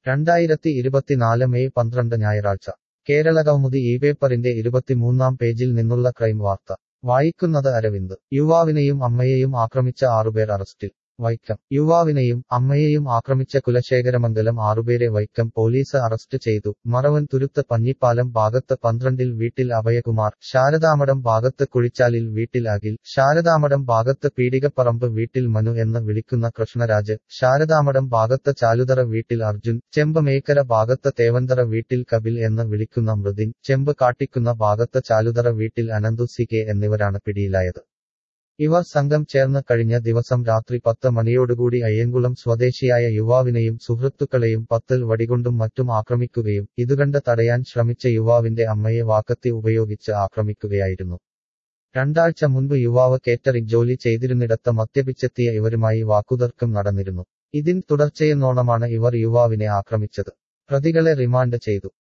2024 May 12 ഞായറാഴ്ച കേരളകൗമുദി ഇപേപ്പറിന്റെ 23-ാം പേജിൽ നിന്നുള്ള ക്രൈം വാർത്ത വായിക്കുന്നത് അരവിന്ദ് യുവാവിനെയും അമ്മയെയും ആക്രമിച്ച 6 പേർ അറസ്റ്റിൽ വൈക്കം യുവാവിനെയും അമ്മയെയും ആക്രമിച്ച കുലശേഖരമംഗലം 6 പേരെ വൈക്കം പോലീസ് അറസ്റ്റ് ചെയ്തു. മറവൻ തുരുത്ത് പഞ്ഞിപ്പാലം ഭാഗത്ത് 12 വീട്ടിൽ അഭയകുമാർ, ശാരദാമഠം ഭാഗത്ത് കുഴിച്ചാലിൽ വീട്ടിൽ അഖിൽ, ശാരദാമഠം ഭാഗത്ത് പീടികപ്പറമ്പ് വീട്ടിൽ മനു എന്ന് വിളിക്കുന്ന കൃഷ്ണരാജ്, ശാരദാമഠം ഭാഗത്ത് ചാലുതറ വീട്ടിൽ അർജുൻ, ചെമ്പ് മേക്കര ഭാഗത്ത് തേവന്തറ വീട്ടിൽ കപിൽ എന്ന് വിളിക്കുന്ന മൃദിൻ, ചെമ്പ് കാട്ടിക്കുന്ന ഭാഗത്ത് ചാലുതറ വീട്ടിൽ അനന്തു സി കെ എന്നിവരാണ് പിടിയിലായത്. ഇവർ സംഘം ചേർന്ന് കഴിഞ്ഞ ദിവസം രാത്രി 10 മണിയോടുകൂടി അയ്യങ്കുളം സ്വദേശിയായ യുവാവിനെയും സുഹൃത്തുക്കളെയും 10 വടികൊണ്ടും മറ്റും ആക്രമിക്കുകയും ഇതുകണ്ട് തടയാൻ ശ്രമിച്ച യുവാവിന്റെ അമ്മയെ വാക്കത്തി ഉപയോഗിച്ച് ആക്രമിക്കുകയായിരുന്നു. 2 ആഴ്ച മുൻപ് യുവാവ് കേറ്ററിംഗ് ജോലി ചെയ്തിരുന്നിടത്ത് മദ്യപിച്ചെത്തിയ ഇവരുമായി വാക്കുതർക്കം നടന്നിരുന്നു. ഇതിൻ തുടർച്ചയെന്നോണമാണ് ഇവർ യുവാവിനെ ആക്രമിച്ചത്. പ്രതികളെ റിമാൻഡ് ചെയ്തു.